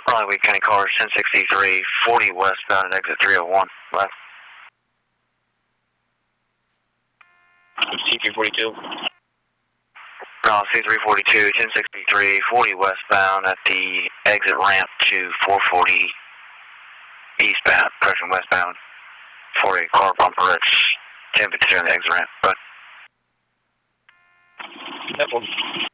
Riley Wake County cars 1063, 40 westbound at exit 301 left. C342. No, C342, 1063, 40 westbound at the exit ramp to 440 eastbound, correction, westbound, for a car bumper. It's 1053 on the exit ramp, but. That one.